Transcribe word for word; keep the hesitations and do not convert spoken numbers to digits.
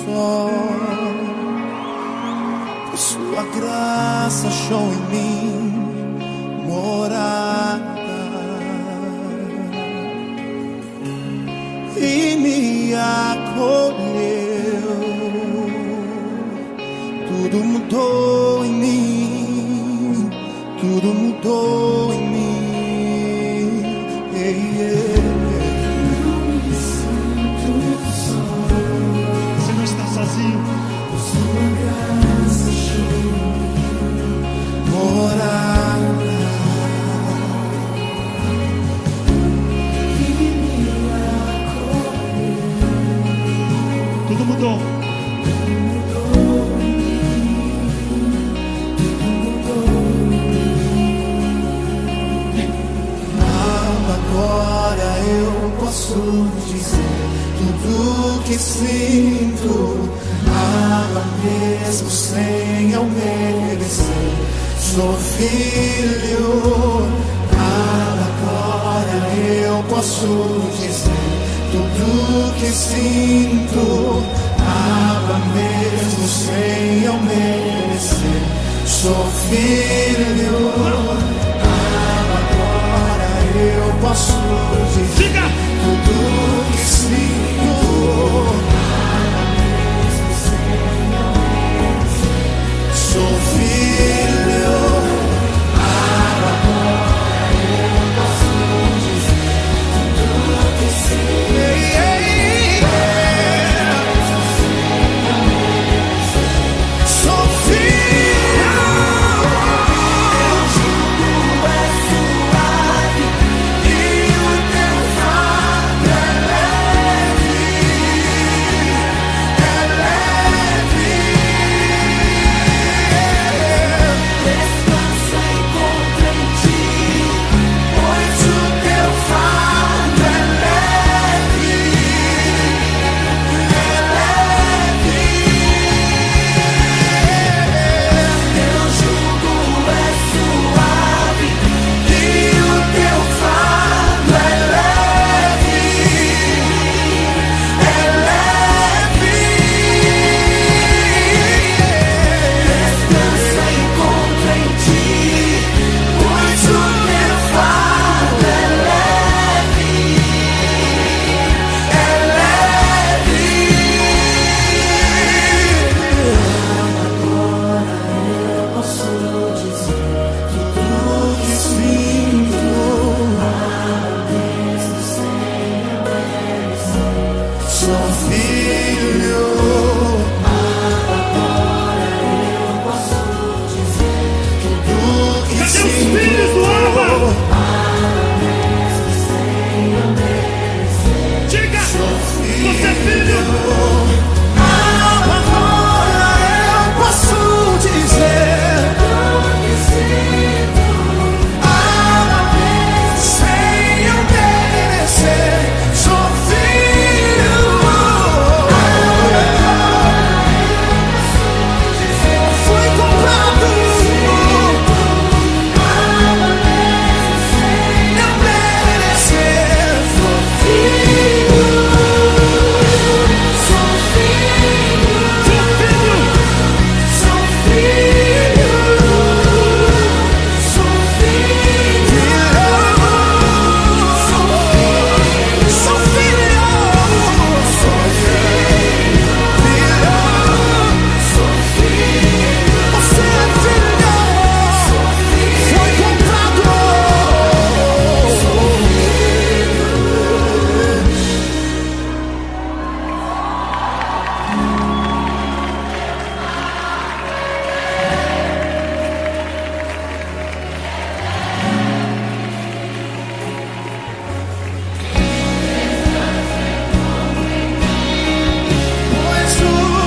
só. Por sua graça achou em mim morada e me acolheu. Tudo mudou em mim, tudo mudou em mim. Yeah, yeah. Não me sinto só. Você não está sozinho. Por sua graça achou Morada e me acolheu. Tudo mudou. agora eu posso dizer tudo que sinto, ama mesmo sem eu merecer. Sou filho, agora eu posso dizer tudo que sinto, ama mesmo sem eu merecer. Sou filho. Eu posso dizer Diga! tudo que sinto, sou filho. Agora eu posso dizer tudo que sinto, sou filho. Pois o